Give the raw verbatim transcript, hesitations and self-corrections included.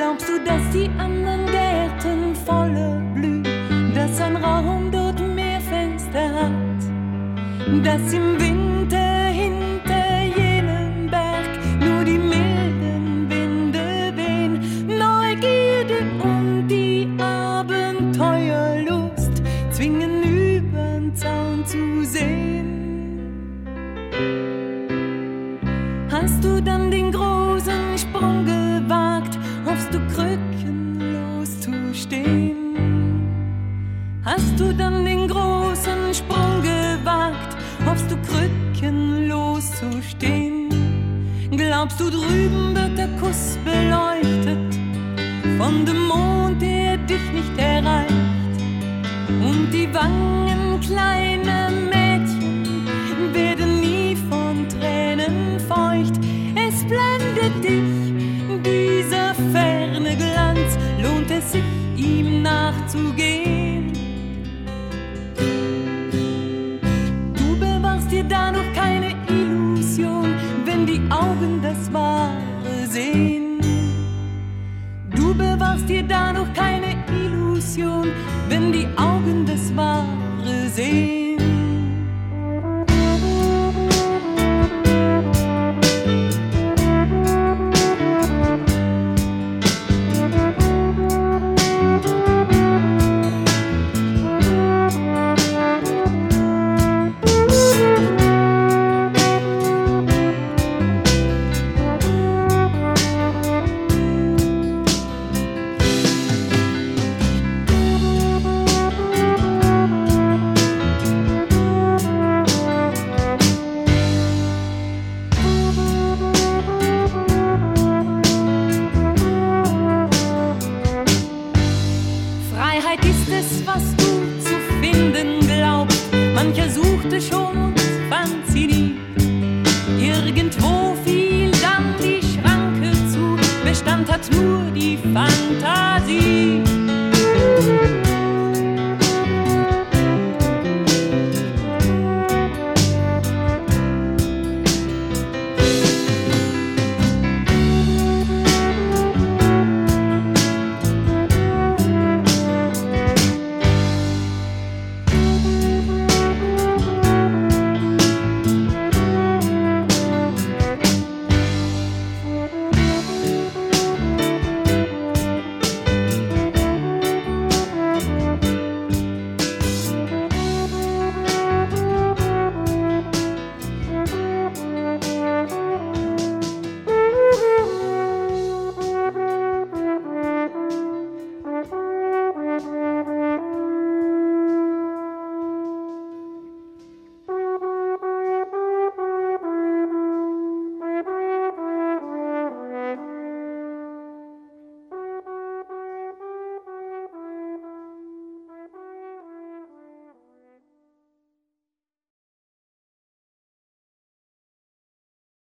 Glaubst du, dass die anderen Gärten voller blühen, dass ein Raum dort mehr Fenster hat, dass im Winter hinter jenem Berg nur die milden Winde wehen, Neugierde und die Abenteuerlust zwingen übern Zaun zu sehen. Hast du dann den großen Sprung gewagt, hoffst du krückenlos zu stehen? Hast du dann den großen Sprung gewagt, hoffst du krückenlos zu stehen? Glaubst du, drüben wird der Kuss beleuchtet von dem Mond, der dich nicht erreicht, und die Wangen kleiner